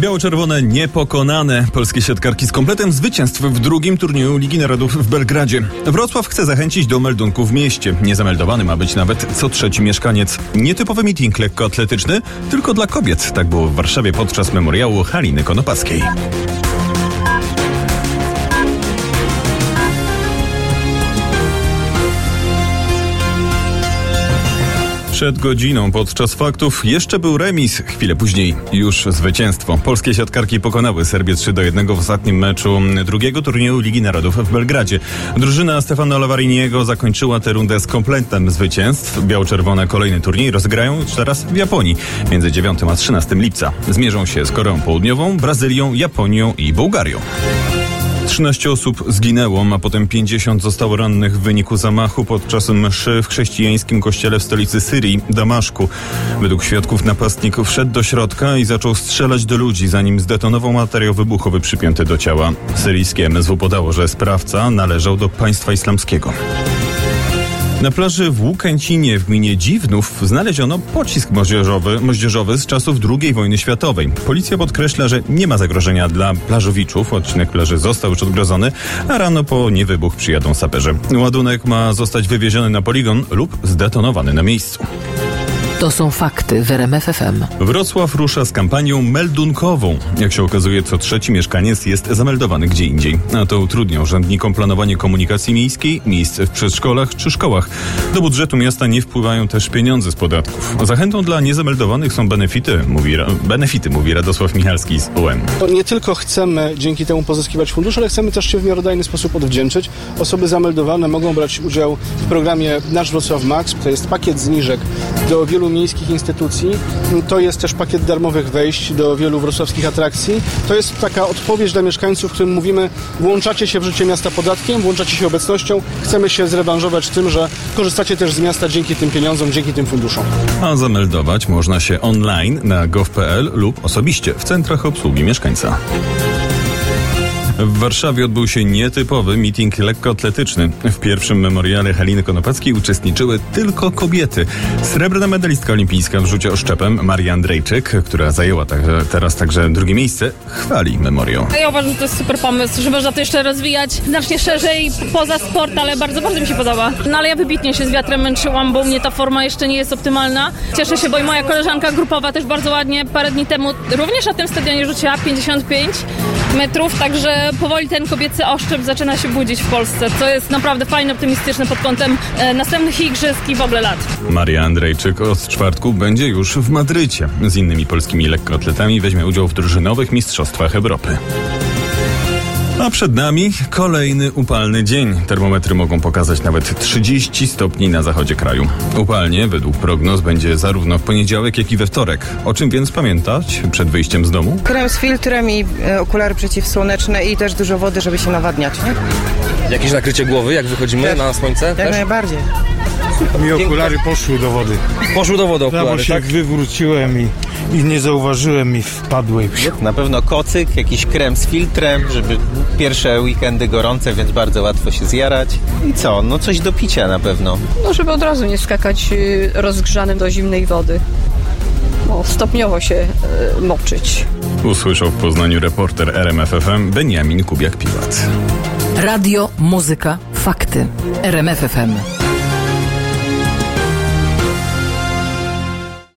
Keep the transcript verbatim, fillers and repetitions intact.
Biało-czerwone niepokonane. Polskie siatkarki z kompletem zwycięstw w drugim turnieju Ligi Narodów w Belgradzie. Wrocław chce zachęcić do meldunku w mieście. Niezameldowany ma być nawet co trzeci mieszkaniec. Nietypowy meeting lekkoatletyczny, tylko dla kobiet. Tak było w Warszawie podczas memoriału Haliny Konopackiej. Przed godziną podczas faktów jeszcze był remis, chwilę później już zwycięstwo. Polskie siatkarki pokonały Serbię trzy do jednego w ostatnim meczu drugiego turnieju Ligi Narodów w Belgradzie. Drużyna Stefano Lavariniego zakończyła tę rundę z kompletem zwycięstw. Biało-czerwone kolejny turniej rozegrają już teraz w Japonii. Między dziewiątym a trzynastym lipca zmierzą się z Koreą Południową, Brazylią, Japonią i Bułgarią. trzynaście osób zginęło, a potem pięćdziesiąt zostało rannych w wyniku zamachu podczas mszy w chrześcijańskim kościele w stolicy Syrii, Damaszku. Według świadków napastnik wszedł do środka i zaczął strzelać do ludzi, zanim zdetonował materiał wybuchowy przypięty do ciała. Syryjskie M S W podało, że sprawca należał do państwa islamskiego. Na plaży w Łukęcinie w gminie Dziwnów znaleziono pocisk moździerzowy, moździerzowy z czasów drugiej wojny światowej. Policja podkreśla, że nie ma zagrożenia dla plażowiczów. Odcinek plaży został już odgrodzony, a rano po niewybuch przyjadą saperzy. Ładunek ma zostać wywieziony na poligon lub zdetonowany na miejscu. To są fakty w R M F F M. Wrocław rusza z kampanią meldunkową. Jak się okazuje, co trzeci mieszkaniec jest zameldowany gdzie indziej. A to utrudnia urzędnikom planowanie komunikacji miejskiej, miejsc w przedszkolach czy szkołach. Do budżetu miasta nie wpływają też pieniądze z podatków. Zachętą dla niezameldowanych są benefity, mówi, benefity, mówi Radosław Michalski z U M. To nie tylko chcemy dzięki temu pozyskiwać fundusze, ale chcemy też się w miarodajny sposób odwdzięczyć. Osoby zameldowane mogą brać udział w programie Nasz Wrocław Max. To jest pakiet zniżek do wielu miejskich instytucji. To jest też pakiet darmowych wejść do wielu wrocławskich atrakcji. To jest taka odpowiedź dla mieszkańców, którym mówimy: włączacie się w życie miasta podatkiem, włączacie się obecnością. Chcemy się zrewanżować tym, że korzystacie też z miasta dzięki tym pieniądzom, dzięki tym funduszom. A zameldować można się online na gov kropka p l lub osobiście w centrach obsługi mieszkańca. W Warszawie odbył się nietypowy meeting lekkoatletyczny. W pierwszym memoriale Haliny Konopackiej uczestniczyły tylko kobiety. Srebrna medalistka olimpijska w rzucie oszczepem Maria Andrejczyk, która zajęła tak, teraz także drugie miejsce, chwali memoriał. Ja uważam, że to jest super pomysł, że można to jeszcze rozwijać znacznie szerzej poza sport, ale bardzo, bardzo mi się podoba. No ale ja wybitnie się z wiatrem męczyłam, bo u mnie ta forma jeszcze nie jest optymalna. Cieszę się, bo i moja koleżanka grupowa też bardzo ładnie parę dni temu również na tym stadionie rzuciła pięćdziesiąt pięć metrów, także powoli ten kobiecy oszczep zaczyna się budzić w Polsce, co jest naprawdę fajne, optymistyczne pod kątem e, następnych igrzysk i w ogóle lat. Maria Andrejczyk od czwartku będzie już w Madrycie. Z innymi polskimi lekkoatletami weźmie udział w drużynowych mistrzostwach Europy. A przed nami kolejny upalny dzień. Termometry mogą pokazać nawet trzydzieści stopni na zachodzie kraju. Upalnie, według prognoz, będzie zarówno w poniedziałek, jak i we wtorek. O czym więc pamiętać przed wyjściem z domu? Krem z filtrem i e, okulary przeciwsłoneczne i też dużo wody, żeby się nawadniać, nie? Jakieś nakrycie głowy, jak wychodzimy tak, na słońce? Jak też? najbardziej. Mi okulary poszły do wody. Poszły do wody okulary, ja, bo się tak? wywróciłem i, i nie zauważyłem i wpadły. Na pewno kocyk, jakiś krem z filtrem, żeby pierwsze weekendy gorące, więc bardzo łatwo się zjarać. I co? No coś do picia na pewno. No żeby od razu nie skakać rozgrzanym do zimnej wody. No, stopniowo się y, moczyć. Usłyszał w Poznaniu reporter R M F F M Beniamin Kubiak-Piłat. Radio, muzyka, fakty. R M F F M.